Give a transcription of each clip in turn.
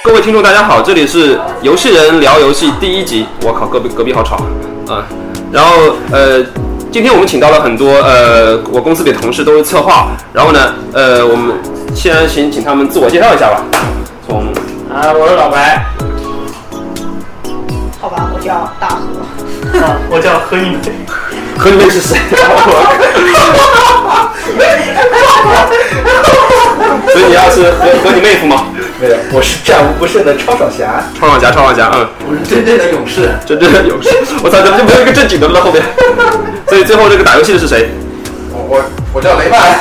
各位听众大家好，这里是游戏人聊游戏第1集。我靠，隔壁好吵啊！然后今天我们请到了很多我公司里的同事都是策划，然后呢我们先请他们自我介绍一下吧。 我是老白。 好吧，我叫大河。 我叫何一梅。 何一梅是谁？所以你要是和你妹夫吗？ 没有，我是战无不胜的超爽侠。 超爽侠， 我是真正的勇士。 我操，怎么就没有一个正经的了后面？所以最后这个打游戏的是谁？ 我叫雷曼。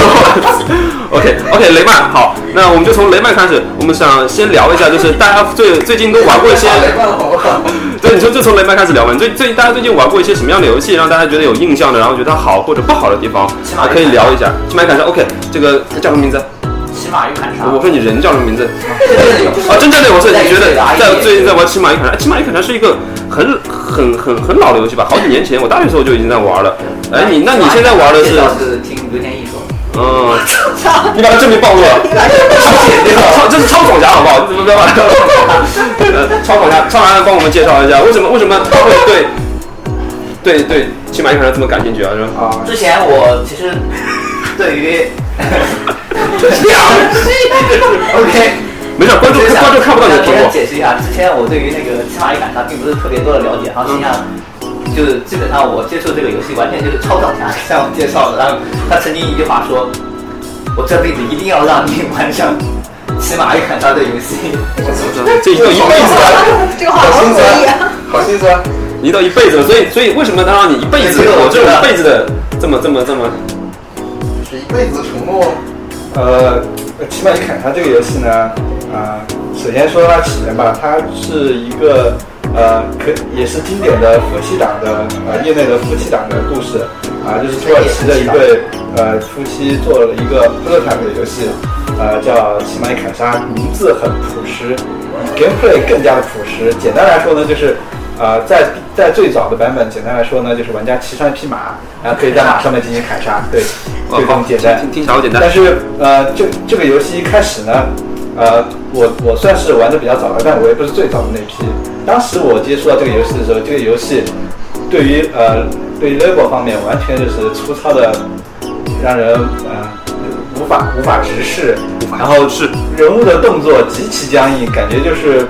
OK， 雷曼好，那我们就从雷曼开始，我们想先聊一下，就是大家最近都玩过一些。 雷曼好不好？ 对，你就从雷曼开始聊嘛。大家最近玩过一些什么样的游戏，让大家觉得有印象的，然后觉得好或者不好的地方，可以聊一下。骑马与砍杀 ，OK， 这个叫什么名字？ 骑马与砍杀。 我说你人叫什么名字？真正的游戏，你觉得最近在玩骑马与砍杀？骑马与砍杀是一个很老的游戏吧？好几年前，我大学时候就已经在玩了。哎，那你现在玩的是？ 是听刘天一说。 你把它正面暴露了，这是超爽侠好不好？你怎么知道？超爽侠，超侠帮我们介绍一下，为什么他会对骑马与砍杀这么感兴趣啊？是吧？ 之前我其实对于OK， 没事，观众看不到你的屏幕。 解释一下，之前我对于那个骑马与砍杀并不是特别多的了解，然后实际上就是基本上我接触这个游戏完全就是超爽侠向我介绍的，然后他曾经一句话说：“我这辈子一定要让你玩上骑马与砍杀的游戏。” 这一辈子这个好心酸， 好心酸。 一到一辈子了，所以为什么他让你一辈子？我这种一辈子的这么， 是一辈子的承诺。骑马与砍杀这个游戏呢，首先说它起源吧，它是一个也是经典的夫妻档的业内的夫妻档的故事就是土耳其的一对夫妻做了一个 prototype 的游戏，叫骑马与砍杀，名字很朴实 ，gameplay 更加的朴实。简单来说呢，就是在最早的版本，简单来说呢，就是玩家骑上一匹马，然后可以在马上面进行砍杀，对，就这么简单。 听起来好简单。 但是这个游戏一开始呢，我算是玩的比较早的，但我也不是最早的那批。当时我接触到这个游戏的时候，这个游戏对于 level 方面完全就是粗糙的，让人无法直视，然后是人物的动作极其僵硬，感觉就是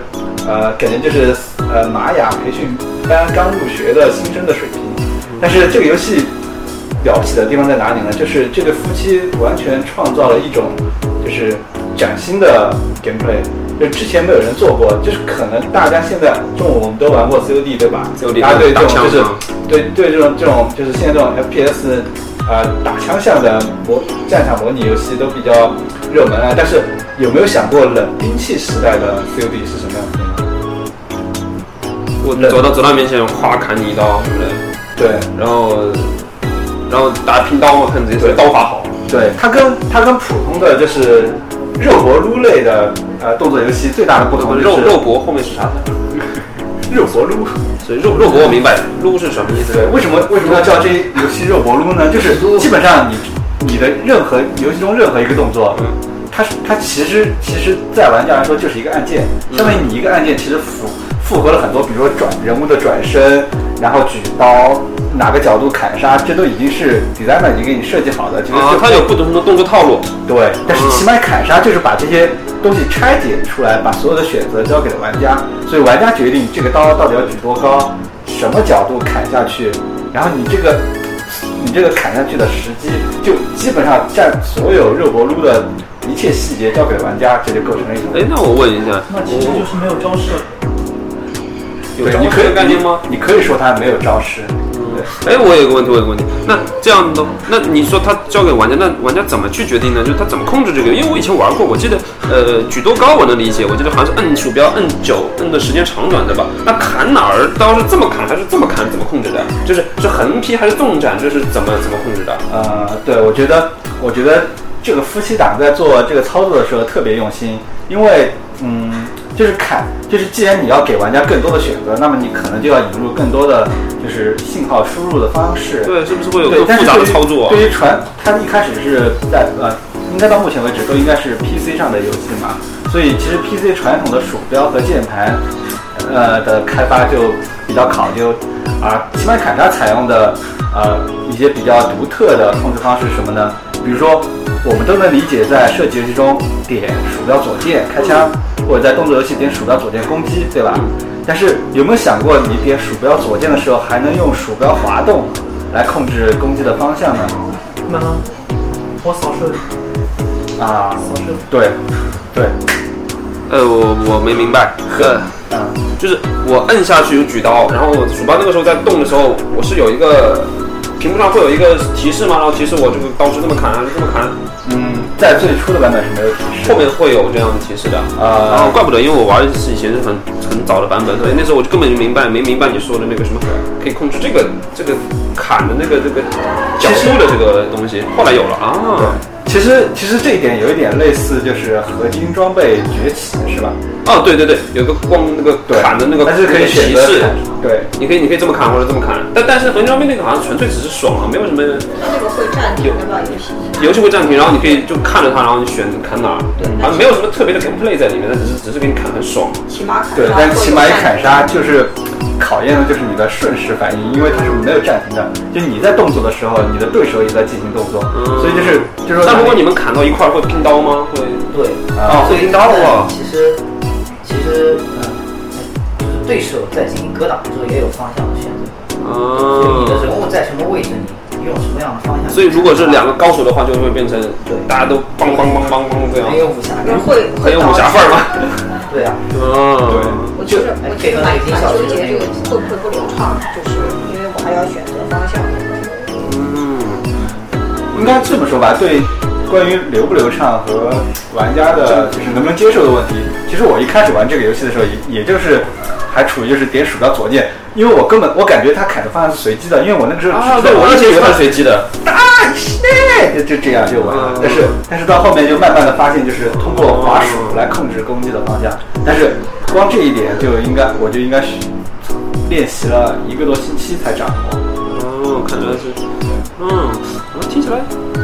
玛雅培训班刚入学的新生的水平。但是这个游戏了不起的地方在哪里呢？就是这对夫妻完全创造了一种就是崭新的 gameplay， 就是之前没有人做过，就是可能大家现在我们都玩过 COD 对吧？大家对这种就是对这种就是现在这种 FPS 打枪向的战场模拟游戏都比较热门但是有没有想过冷兵器时代的 COD 是什么样子的呢？ 我走到面前，哗砍你一刀，对不对？ 对， 然后大家拼刀嘛，看直接刀法好。 对，它跟普通的就是肉搏撸类的动作游戏最大的不同就是肉搏后面是啥呢？ 肉搏撸。 所以肉搏我明白，撸是什么意思？ 对，为什么要叫这游戏肉搏撸呢？就是基本上你的游戏中任何一个动作，它其实在玩家来说就是一个按键，相当于你一个按键其实复合了很多，比如说人物的转身，然后举刀，哪个角度砍杀，这都已经是 designer 已经给你设计好的。 它有不同的动作套路。 对，但是骑马砍杀就是把这些东西拆解出来，把所有的选择交给了玩家，所以玩家决定这个刀到底要举多高，什么角度砍下去，然后你这个砍下去的时机，就基本上占所有肉搏撸的一切细节交给了玩家，这就构成了一种。 那我问一下， 那其实就是没有招式。 对，你可以概念吗？你可以说它没有招式。 我有个问题，那这样的，那你说他交给玩家，那玩家怎么去决定呢？就是他怎么控制这个？因为我以前玩过，我记得举多高我能理解，我记得好像是摁鼠标摁久，摁的时间长短对吧？那砍哪儿刀是这么砍还是这么砍？怎么控制的？就是横劈还是纵斩？这是怎么控制的？ 对，我觉得这个夫妻档在做这个操作的时候特别用心，因为就是既然你要给玩家更多的选择，那么你可能就要引入更多的就是信号输入的方式。 对，是不是会有更复杂的操作？ 对于它一开始是在应该到目前为止都应该是 PC 上的游戏嘛， 所以其实 PC 传统的鼠标和键盘的开发就比较考究，而骑马砍杀采用的一些比较独特的控制方式是什么呢？比如说我们都能理解在射击游戏中点鼠标左键开枪，或者在动作游戏点鼠标左键攻击，对吧？但是有没有想过你点鼠标左键的时候还能用鼠标滑动来控制攻击的方向呢？ 那我扫射啊， 扫射对对， 我没明白。就是我摁下去有举刀，然后鼠标那个时候在动的时候，我是有一个屏幕上会有一个提示吗？然后提示我这个刀是这么砍还是这么砍？ 在最初的版本是没有提示， 后面会有这样的提示的。然后怪不得，因为我玩是以前是很早的版本，所以那时候我就根本就没明白你说的那个什么可以控制这个砍的这个角度的这个东西，后来有了啊。 其实这一点有一点类似，就是合金装备崛起，是吧？ 哦，对，有个光那个砍的那个， 但是可以选择提示， 对， 你可以这么砍或者这么砍，但是合金装备那个好像纯粹只是爽啊，没有什么。 那个会暂停的吧游戏会暂停，然后你可以就看着它，然后你选砍哪儿， 对， 好像没有什么特别的 gameplay 在里面，它只是给你砍很爽。 骑马砍杀， 对，但是骑马一砍杀就是考验的就是你的瞬时反应，因为它是没有暂停的，就你在动作的时候，你的对手也在进行动作，所以就是说。 但如果你们砍到一块会拼刀吗？会。 对会拼刀啊。 其实就是对手在进行格挡的时候也有方向的选择，所以你的人物在什么位置，你用什么样的方向。 所以如果是两个高手的话，就会变成大家都梆这样。 很有武侠感， 很有武侠范儿吗？ 对啊， 对。 我其实蛮纠结这个会不会不流畅，就是因为我还要选择方向。 应该这么说吧，对。关于流不流畅和玩家的就是能不能接受的问题，其实我一开始玩这个游戏的时候，也就是还处于就是点鼠标左键，因为我感觉他砍的方向是随机的，因为我那个时候对，我以前以为它是随机的， 就这样就完了。但是到后面就慢慢的发现，就是通过滑鼠来控制攻击的方向，但是光这一点我就应该练习了1个多星期才掌握。 哦，看来是，听起来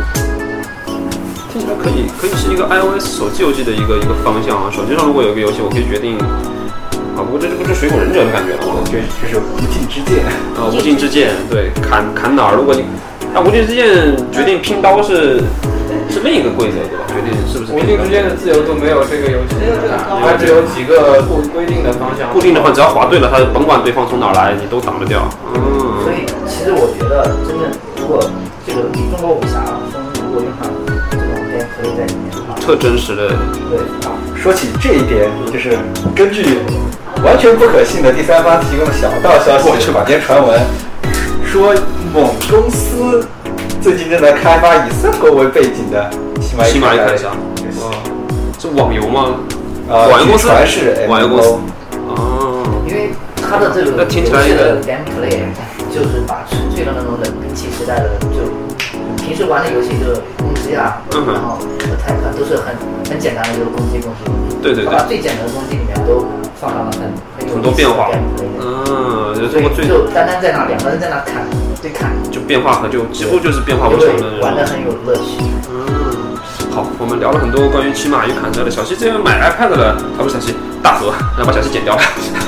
可以是一个 iOS 手机游戏的一个方向啊。手机上如果有一个游戏，我可以决定啊，不过这就不是水果忍者的感觉了， 就是无尽之剑啊，无尽之剑，对，砍哪儿？如果你无尽之剑决定拼刀是另一个规则对吧？决定是不是无尽之间的自由度没有这个游戏大，它只有几个规定的方向。 固定的话，只要划对了，它甭管对方从哪儿来，你都挡得掉。 所以其实我觉得，真正如果这个中国武侠如果用上这种 gameplay 在里面的话， 特真实的。 对啊。 说起这一点，就是根据完全不可信的第三方提供的小道消息，坊间传闻说某公司最近正在开发以三国为背景的骑马一砍杀。 是网游吗？ 网游公司是网游公司。 因为它的这个听起来的 gameplay 就是把纯粹的那种冷兵器时代的就平时玩的游戏就是攻击啊，然后attack都是很简单的，就是攻击。 对。 它把最简单的攻击里面都放上了很多变化。 就单在那2个人在那砍，对砍， 就变化和几乎就是变化无穷的， 玩得很有乐趣。 好，我们聊了很多关于骑马与砍杀的。小西这边买 iPad 了，不是小西，大河，然后把小西剪掉了。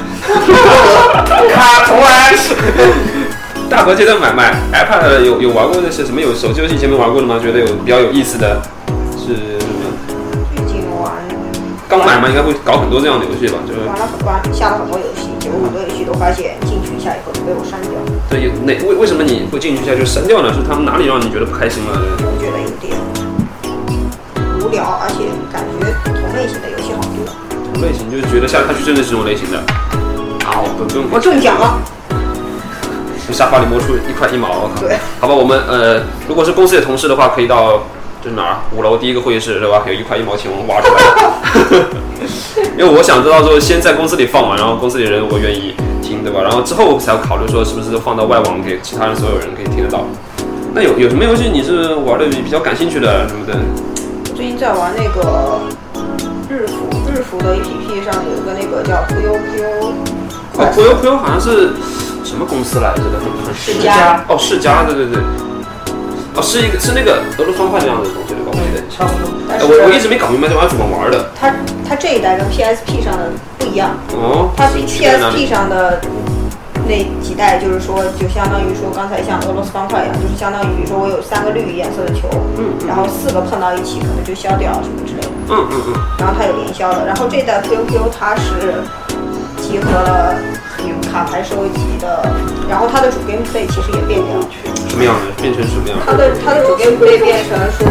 卡重来。大河现在买 iPad 有玩过那些什么有手机游戏以前没玩过的吗？觉得比较有意思的是什么？ 最近玩。 刚买嘛，应该会搞很多这样的游戏吧？就是下了很多游戏，结果很多游戏都发现进去一下以后就被我删掉。 对，为什么你会进去一下就删掉呢？是他们哪里让你觉得不开心了？ 我觉得有点无聊，而且感觉同类型的游戏好多。 同类型就是觉得下下去真的是这种类型的。好， 我中奖了。 从沙发里摸出1块1毛， 对， 好吧，我们如果是公司的同事的话，可以到这是哪儿？5楼第一个会议室，对吧？有1块1毛钱我们挖出来。因为我想知道说，先在公司里放完，然后公司里人我愿意听，对吧？然后之后才要考虑说是不是放到外网给其他人所有人可以听得到。那有什么游戏你是玩的比较感兴趣的什么的？ 我最近在玩那个日服的 APP 上有一个那个叫扑悠。 扑悠好像是什么公司来着的？ 世嘉。 世嘉，对。是那个俄罗斯方块这样的东西对吧？ 记得差不多。 我一直没搞明白这玩意儿怎么玩的。 它这一代跟 PSP 上的不一样。 哦。 它 PSP 上的那几代就是说，就相当于说刚才像俄罗斯方块一样，就是相当于比如说我有3个绿颜色的球，然后4个碰到一起可能就消掉什么之类的。然后它有连消的，然后这代 QQ 它是结合了有卡牌收集的，然后它的主 gameplay 其实也变掉了。 什么样的？变成什么样的？ 它的主 gameplay 变成说，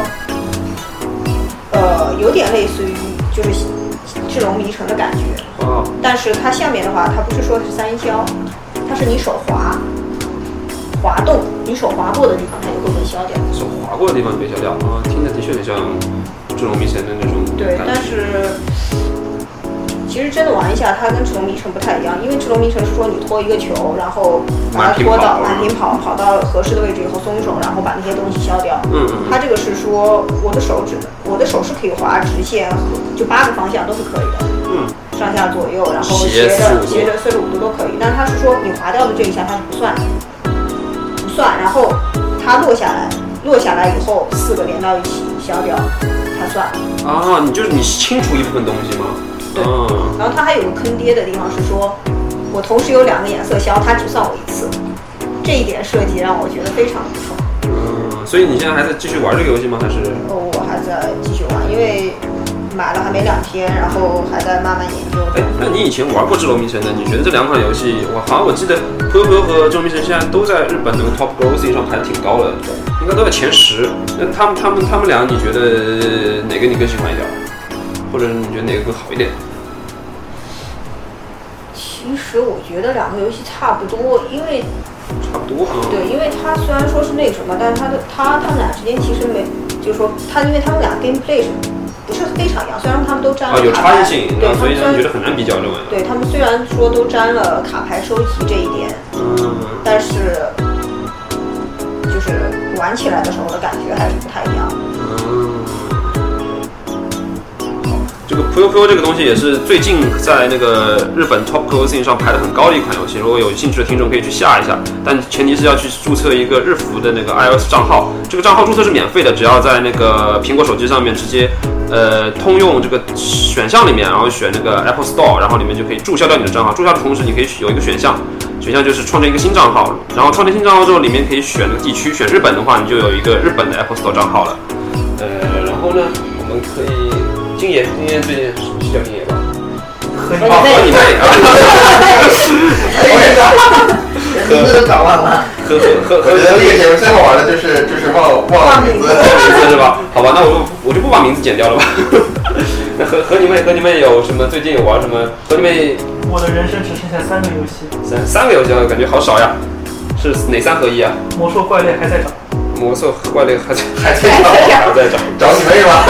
有点类似于就是智龙迷城的感觉。但是它下面的话，它不是说是3消，它是你手滑动，你手滑过的地方它也会被消掉。 手滑过的地方被消掉啊，听着的确很像智龙迷城的那种感觉。 对，但是其实真的玩一下，它跟智龙迷城不太一样，因为智龙迷城是说你拖一个球，然后把它拖到满屏跑到合适的位置以后松手，然后把那些东西消掉。它这个是说我的手是可以滑直线和就8个方向都是可以的。上下左右，然后斜着45度都可以，但它是说你滑掉的这一下它是不算，然后它落下来以后4个连到一起消掉，它算。啊， 你就是你清除一部分东西吗？ 对。然后它还有个坑爹的地方是说，我同时有2个颜色消，它只算我1次，这一点设计让我觉得非常不爽。 所以你现在还在继续玩这个游戏吗？还是？ 我还在继续玩，因为买了还没2天，然后还在慢慢研究。 那你以前玩过智龙迷城的？你觉得这2款游戏，我记得 QQ 和智龙迷城现在都在日本那个 Top Grossing 上排得挺高的，应该都在前10。那他们俩，你觉得哪个你更喜欢一点？或者你觉得哪个更好一点？ 其实我觉得2个游戏差不多，因为差不多对，因为它虽然说是那什么，但是他们俩之间其实没，就是说因为他们俩 gameplay 不是非常一样，虽然他们都沾了有差异性， 对， 所以你觉得很难比较这玩意。 对，他们虽然说都沾了卡牌收集这一点，但是就是玩起来的时候的感觉还是不太一样。 这个 QQ 这个东西也是最近在那个日本 Top Grossing 上排得很高的一款游戏，如果有兴趣的听众可以去下一下，但前提是要去注册一个日服的那个 iOS 账号，这个账号注册是免费的，只要在那个苹果手机上面直接通用这个选项里面，然后选那个 Apple Store， 然后里面就可以注销掉你的账号。注销的同时，你可以有一个选项就是创建一个新账号，然后创建新账号之后，里面可以选那个地区，选日本的话，你就有一个日本的 Apple Store 账号了。然后呢，我们可以金爷最近是叫金爷吧？和你妹啊！ 名字都搞忘了。 我觉得这个节目最好玩的就是忘名字是吧？好吧，那我就不把名字剪掉了吧。那和你妹有什么？最近有玩什么？和你妹， 我的人生只剩下3个游戏。 三个游戏感觉好少呀。是哪3合1啊？ 魔兽怪猎还在找。 魔兽怪猎还在找你妹吗？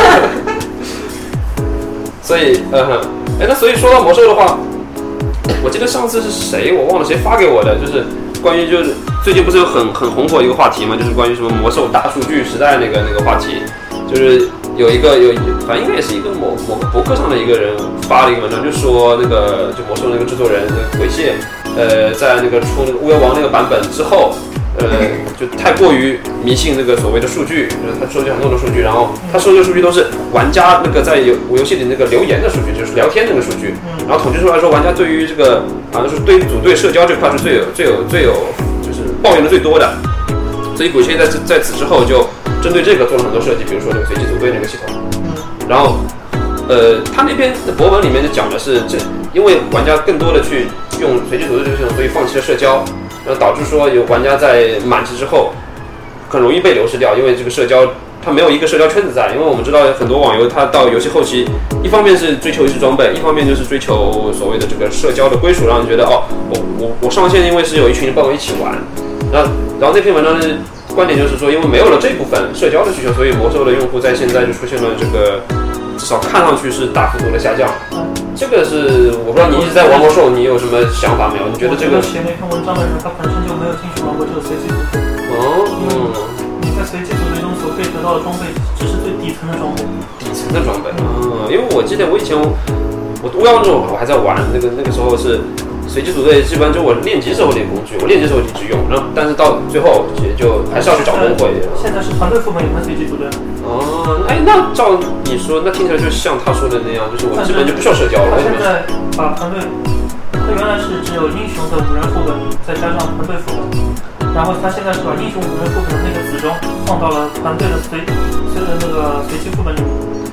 所以那所以说到魔兽的话，我记得上次是谁，我忘了谁发给我的，就是关于就是最近不是有很红火一个话题嘛，就是关于什么魔兽大数据时代那个话题，就是有反正应该也是一个某个博客上的一个人发了一个文章，就说那个就魔兽那个制作人鬼蟹，在那个出那个巫妖王那个版本之后。就太过于迷信那个所谓的数据，就是他收集很多的数据，然后他收集的数据都是玩家那个在游戏里那个留言的数据，就是聊天那个数据，然后统计出来说，玩家对于这个好像是对于组队社交这块是最有就是抱怨的最多的，所以鬼蟹在此之后就针对这个做了很多设计，比如说那个随机组队那个系统，然后他那篇的博文里面就讲的是因为玩家更多的去用随机组队这个系统，所以放弃了社交。然后导致说有玩家在满级之后很容易被流失掉，因为这个社交它没有一个社交圈子在。因为我们知道很多网游它到游戏后期，一方面是追求一式装备，一方面就是追求所谓的这个社交的归属，让你觉得我上线因为是有一群人帮我一起玩。然后那篇文章的观点就是说，因为没有了这部分社交的需求，所以魔兽的用户在现在就出现了这个至少看上去是大幅度的下降。这个是我不知道你一直在玩魔兽，你有什么想法没有？你觉得这个写那篇文章的人，他本身就没有进去玩过这个随机组队。你在随机组队中所可以得到的装备，只是最底层的装备。 因为我记得我以前我巫妖那种我还在玩，那个时候是随机组队基本上就我练级时候练工具，我练级时候一直用，然后但是到最后也就还是要去找工会。 现在是团队副本也能随机组队。 哦，哎，那照你说，那听起来就像他说的那样，就是我基本就不需要社交了。 他现在把团队，他原来是只有英雄的5人副本，再加上团队副本，然后他现在是把英雄5人副本的那个子装放到了团队的随机副本里面。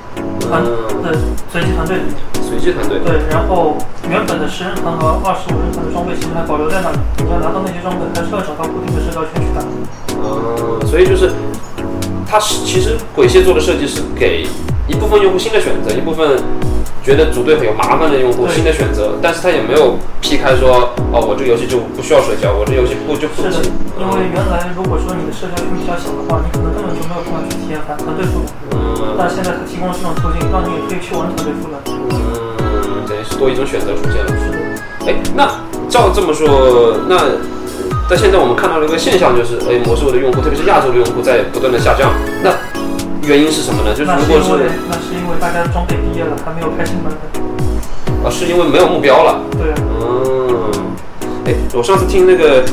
随机团队里面， 随机团队对，然后原本的10人团和25人团的装备其实还保留在那里，你要拿到那些装备，还是要找到固定的社交圈去打。 所以就是它其实鬼蟹做的设计是给一部分用户新的选择，一部分觉得组队很有麻烦的用户新的选择，但是它也没有劈开说我这个游戏就不需要社交，我这游戏不是的，因为原来如果说你的社交圈比较小的话，你可能根本就没有办法去体验团队副本。但现在它提供了这种途径，让你也可以去玩团队副本。 等于是多一种选择出现了。 是的。 哎，那照这么说，那但现在我们看到了一个现象，就是魔兽的用户，特别是亚洲的用户在不断的下降。那原因是什么呢？就是如果那是因为大家装备毕业了，还没有开新版本。 是因为没有目标了。 对。 哎，我上次听那个。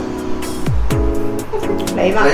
雷曼，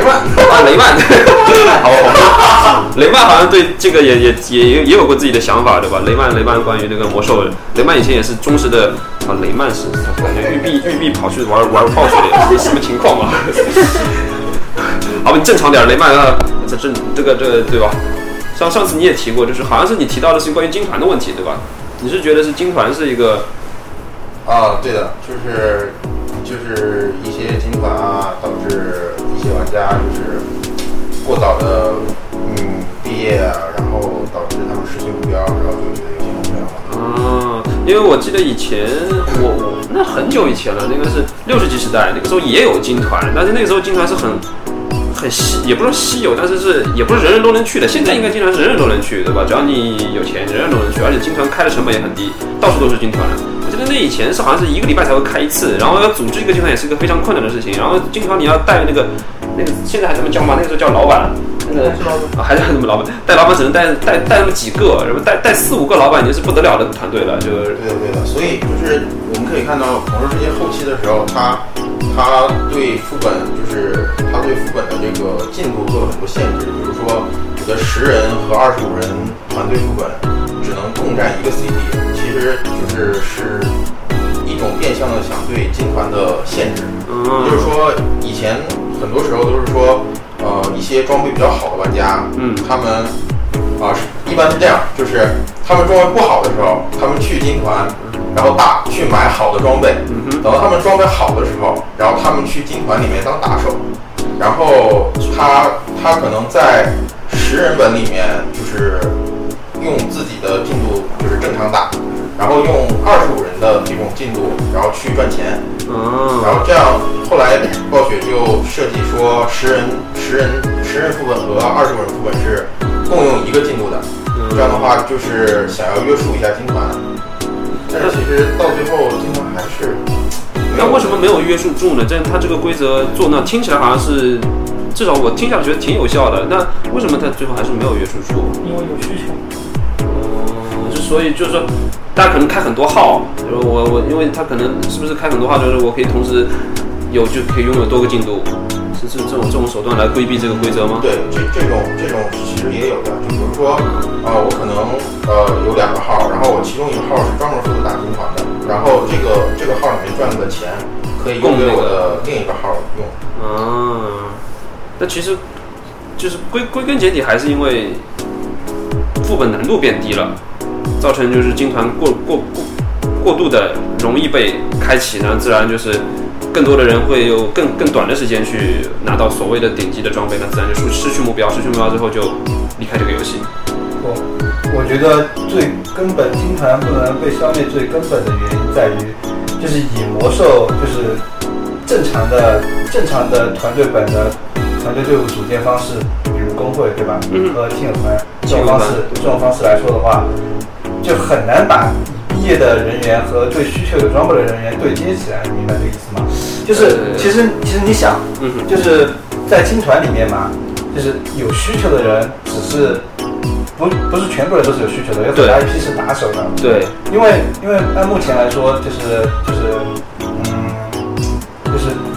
好，雷曼好像对这个也有过自己的想法，对吧？雷曼关于那个魔兽，雷曼以前也是忠实的雷曼是感觉玉璧跑去玩暴雪的，什么情况嘛？好，你正常点，雷曼啊，这个对吧？上次你也提过，就是好像是你提到的是关于金团的问题，对吧？你是觉得是金团是一个？ 对的，就是一些金团导致一些玩家就是过早的毕业然后导致他们失去目标，然后就觉得有些目标了。 因为我记得以前我那很久以前了，那个是60级时代，那个时候也有金团，但是那个时候金团是很稀，也不是稀有，但是也不是人人都能去的。现在应该金团是人人都能去，对吧？只要你有钱，人人都能去，而且金团开的成本也很低，到处都是金团。我记得那以前是好像是1个礼拜才会开一次，然后要组织一个金团也是一个非常困难的事情。然后金团你要带那个现在还这么叫吗？那个时候叫老板，还是什么老板？带老板只能带那么几个，然后带4、5个老板已经是不得了的团队了。就是对的，所以就是我们可以看到，魔兽世界后期的时候，他对副本就是他对副本的这个进度做了很多限制，比如说有的10人和25人团队副本只能共占1个 CD， 其实是一种变相的想对金团的限制。也就是说，以前很多时候都是说，一些装备比较好的玩家，他们一般是这样，就是他们装备不好的时候，他们去金团，然后去买好的装备，等到他们装备好的时候，然后他们去金团里面当打手，然后他可能在10人本里面就是用自己的进度就是正常打，然后用25人的这种进度，然后去赚钱，然后这样后来暴雪就设计说10人副本和25人副本是共用1个进度的，这样的话就是想要约束一下金团，但是其实到最后金团还是那为什么没有约束住呢？他这个规则做那听起来好像是，至少我听下来觉得挺有效的。那为什么他最后还是没有约束住？ 因为有需求。 所以就是说，大家可能开很多号，我因为他可能是不是开很多号，就是我可以同时就可以拥有多个进度，是这种手段来规避这个规则吗？ 对，这种其实也有的，就比如说我可能有2个号，然后我其中1个号是专门负责打金团的，然后这个号里面赚的钱可以用给我的另一个号用。 那其实就是归根结底还是因为副本难度变低了，造成就是金团过度的容易被开启，然后自然就是更多的人会有更短的时间去拿到所谓的顶级的装备，那自然就失去目标之后就离开这个游戏。 我觉得最根本金团不能被消灭最根本的原因在于，就是以魔兽就是正常的团队本的团队队伍组建方式，比如工会对吧，和亲友团这种方式来说的话，就很难把毕业的人员和对需求有装备的人员对接起来，你明白这个意思吗？就是其实你想，就是在金团里面嘛，就是有需求的人只是不是全部人都是有需求的，有很大一批是打手的。 对， 因为按目前来说，就是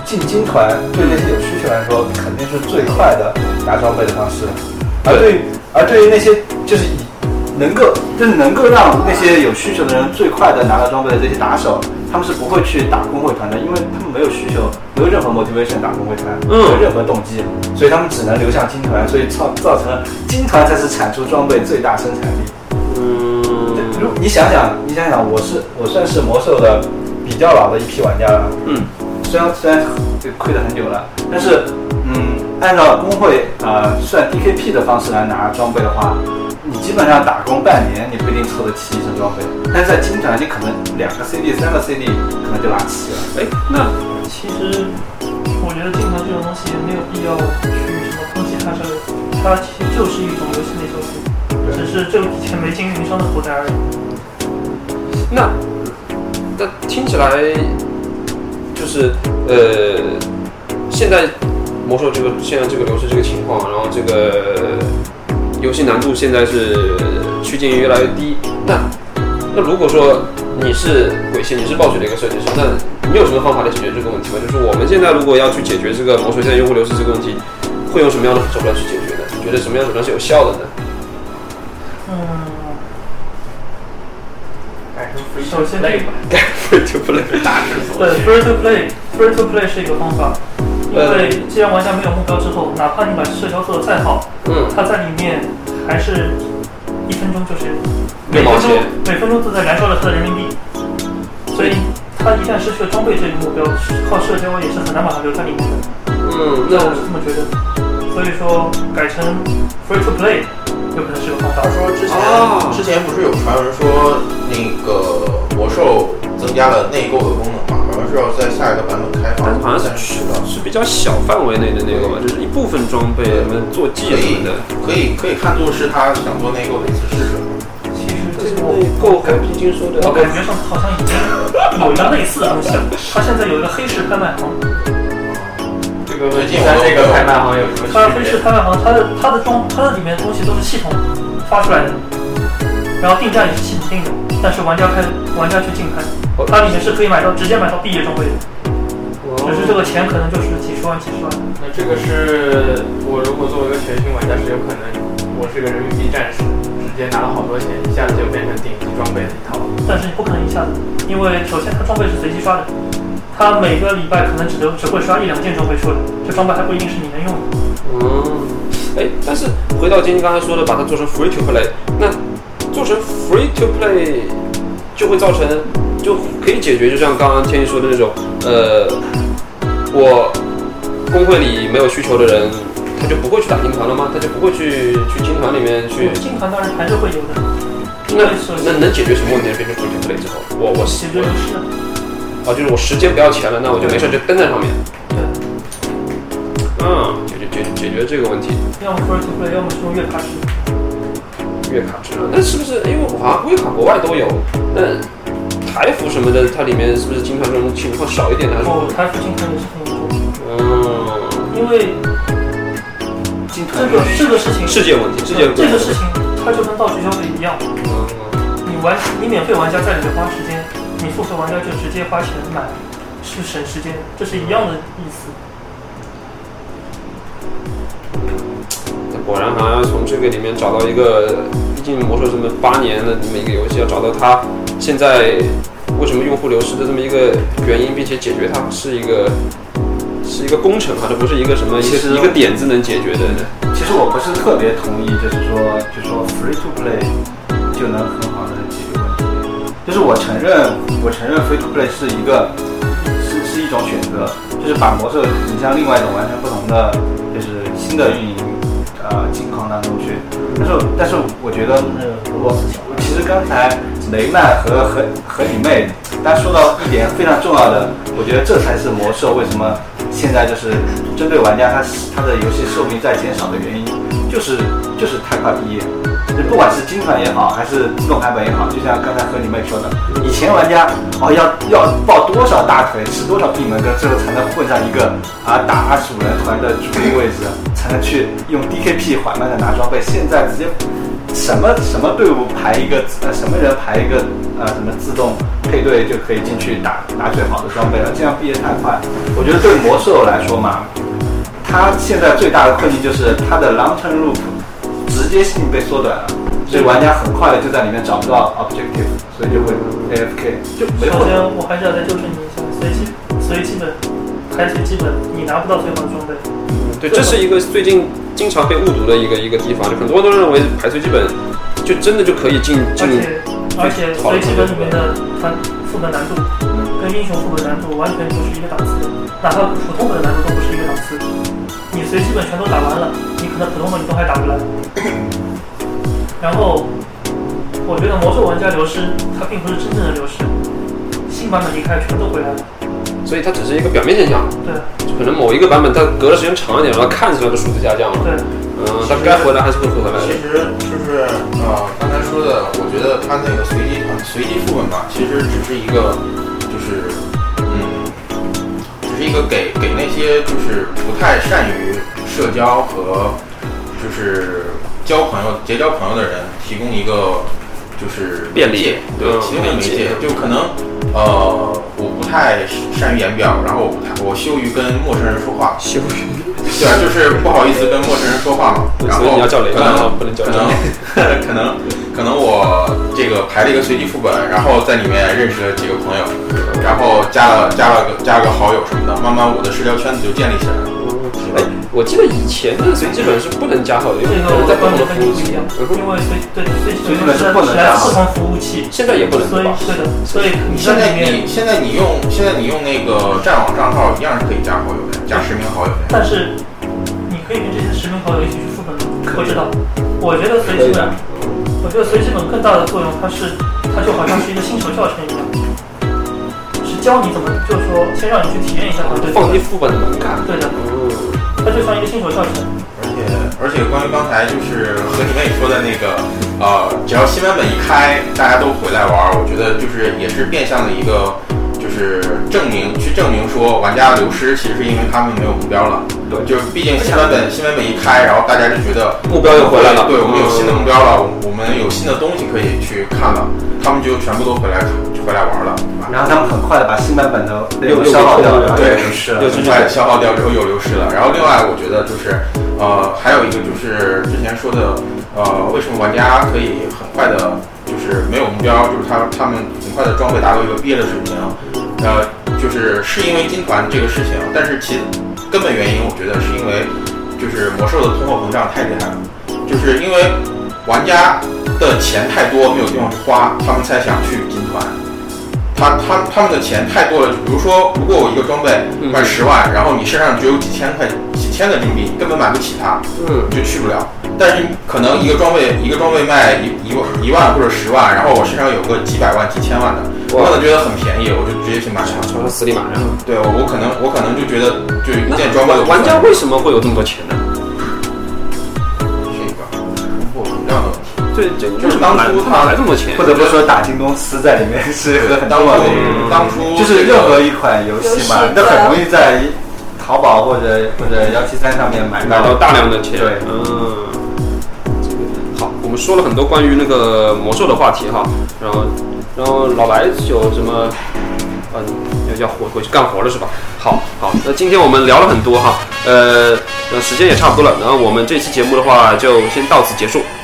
进金团对那些有需求来说，肯定是最快的拿装备的方式。而对于那些就是能够让那些有需求的人最快的拿到装备的这些打手，他们是不会去打工会团的，因为他们没有需求，没有任何 motivation 打工会团，没有任何动机，所以他们只能流向金团，所以造成了金团才是产出装备最大生产力。你想想，我算是魔兽的比较老的一批玩家了。虽然亏得很久了，但是按照工会算 DKP 的方式来拿装备的话，你基本上打工半年，你不一定凑得齐一身装备。但是在金团，你可能2个 CD、3个 CD 可能就拿齐了。 那其实我觉得金团这种东西没有必要去什么抨击它这个，它其实就是一种游戏内收费，只是这笔钱没进运营商的口袋而已。 那听起来就是现在魔兽现在这个流失这个情况，然后这个游戏难度现在是趋近于越来越低。那如果说你是鬼线，你是暴雪的一个设计师，那你有什么方法来解决这个问题吗？就是我们现在如果要去解决这个魔兽现在用户流失这个问题，会用什么样的手段去解决呢？你觉得什么样的手段是有效的呢？ 首先改 free to play， 对 free to play 是一个方法，因为既然玩家没有目标之后，哪怕你把社交做得再好，它在里面还是1分钟就是每分钟都在燃烧着它的人民币，所以它一旦失去了装备这个目标，靠社交也是很难把它留在里面的。那我是这么觉得，所以说改成 free to play 有可能是个方法。 他说之前不是有传闻说那个魔兽增加了内购的功能嘛？好像是要在下一个版本开放， 好像是比较小范围内的那个吧，就是一部分装备什么坐骑什么的， 可以看作是他想做内购的一次试水。 其实这个内购和平均说的， 我感觉上好像已经有一个类似的东西了。它现在有一个黑市拍卖行。 最近这个拍卖行有什么区别？ 它黑市拍卖行，它的里面的东西都是系统发出来的，然后定价也是系统定的，但是玩家去竞拍，它里面是可以直接买到毕业装备的，只是这个钱可能就是几十万。 那这个是我如果作为一个全新玩家是有可能，我是个人民币战士，直接拿了好多钱，一下子就变成顶级装备的一套。 但是你不可能一下子，因为首先它装备是随机刷的。他每个礼拜可能只会刷1-2件装备出来，这装备还不一定是你能用的。 但是回到今天刚才说的，把它做成 free to play， 那做成 free to play 就会造成，就可以解决，就像刚刚天一说的那种，我工会里没有需求的人，他就不会去打金团了吗？他就不会去金团里面去？ 金团当然还是会有的。 那能解决什么问题？变成 free to play 之后，我解决流失。 就是我时间不要钱了，那我就没事就登在上面。 对。 解决这个问题。 要么 free to play， 要么是用月卡制。 月卡制，那是不是因为好像月卡国外都有？那台服什么的，它里面是不是金团这种情况少一点呢？ 台服金团也是很严重。因为这个事情， 世界问题， 这个事情它就跟道具消费一样。你免费玩家在里面花时间。你付费玩家就直接花钱买，是省时间，这是一样的意思。 果然好像要从这个里面找到一个，毕竟魔兽这么8年的这么一个游戏，要找到它现在为什么用户流失的这么一个原因，并且解决它是一个工程，它不是一个什么一个点子能解决的。 其实我不是特别同意，就是说 free to play 就能很好的解决问题。就是我承认 free to play 是一种选择，就是把魔兽引向另外一种完全不同的，就是新的运营境况当中去。但是我觉得，其实刚才雷曼和你妹，大家说到一点非常重要的，我觉得这才是魔兽为什么现在就是针对玩家他的游戏寿命在减少的原因，就是太快毕业。不管是金团也好，还是自动版本也好，就像刚才和你妹说的，以前玩家要抱多少大腿，吃多少闭门羹，最后才能混上一个打25人团的主力位置，才能去用 DKP 缓慢的拿装备。现在直接什么队伍排一个什么人排一个什么自动配对就可以进去打拿最好的装备了，这样毕业太快。我觉得对魔兽来说嘛，它现在最大的困境就是它的 long term loop 直接性被缩短了，所以玩家很快的就在里面找不到 objective， 所以就会 AFK 就没首先我还是要再纠正你一下，随基本排随基本，你拿不到最好的装备。 对，这是一个最近经常被误读的一一个地方，就很多人都认为排随基本就真的就可以进。 而且随基本里面的副本难度跟英雄副本难度完全不是一个档次，哪怕普通本的难度都不是一个档次。你随基本全都打完了，你可能普通本你都还打不来。然后我觉得魔兽玩家流失，它并不是真正的流失，新版本一开全都回来了。 所以它只是一个表面现象， 对， 可能某一个版本它隔的时间长一点，然后看起来的数字下降了， 对， 它该回来还是会回来的。 其实就是刚才说的，我觉得它那个随机副本吧，其实只是一个，就是只是一个给那些就是不太善于社交和就是结交朋友的人提供一个就是便利， 对，提供一个媒介，就可能我不太善于言表，然后我羞于跟陌生人说话， 羞于， 对啊，就是不好意思跟陌生人说话嘛。然后你要叫雷曼啊，不能叫可能我这个排了一个随机副本，然后在里面认识了几个朋友，然后加了个好友什么的，慢慢我的社交圈子就建立起来了。 我记得以前的随机本是不能加好的，因为这个我在不同的跟你不一样，因为随机本是不能来自不同服务器， 现在也不能所以对的，所以你现在里面你用那个战网账号一样是可以加好友的，加实名好友的。 但是你可以跟这些实名好友一起去副本，我知道。我觉得随机本更大的作用，它就好像是一个新手教程一样，是教你怎么，就是说先让你去体验一下团队， 放低副本的门槛。 对的，它就像一个新手教程。 而且关于刚才就是和你们也说的那个只要新版本一开，大家都回来玩，我觉得就是也是变相的一个就是证明说玩家流失其实是因为他们没有目标了。对，就是毕竟新版本一开，然后大家就觉得目标又回来了， 对，我们有新的目标了，我们有新的东西可以去看了，他们就全部都回来玩了。 然后他们很快的把新版本的又消耗掉了， 对， 流失了， 又很快消耗掉之后又流失了。然后另外我觉得就是还有一个就是之前说的为什么玩家可以很快的就是没有目标，就是他们很快的装备达到一个毕业的水平，就是因为金团这个事情，但是其根本原因我觉得是因为就是魔兽的通货膨胀太厉害了，就是因为玩家的钱太多没有地方去花，他们才想去金团。他们的钱太多了，比如说，如果我一个装备卖10万，然后你身上只有几千个金币，你根本买不起它，你就去不了。但是可能一个装备卖1万或者10万，然后我身上有个几百万、几千万的，我可能觉得很便宜，我就直接去买它， 超死里马上。 对，我可能就觉得就一件装备。 玩家为什么会有这么多钱呢？ 是一个通货膨胀的问题。 对，就是当初他哪来这么多钱？ 不得不说打进公司在里面是很重要的一个， 当初就是任何一款游戏嘛，都很容易在淘宝或者173上面买到大量的钱。 对， 好，我们说了很多关于那个魔兽的话题哈，然后老白有什么？要回去干活了是吧？好，那今天我们聊了很多哈，时间也差不多了，然后我们这期节目的话就先到此结束。